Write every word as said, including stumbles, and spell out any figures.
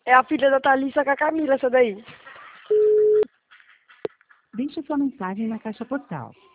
É a filha da Thalissa com a Camila, essa daí. Deixe sua mensagem na caixa postal.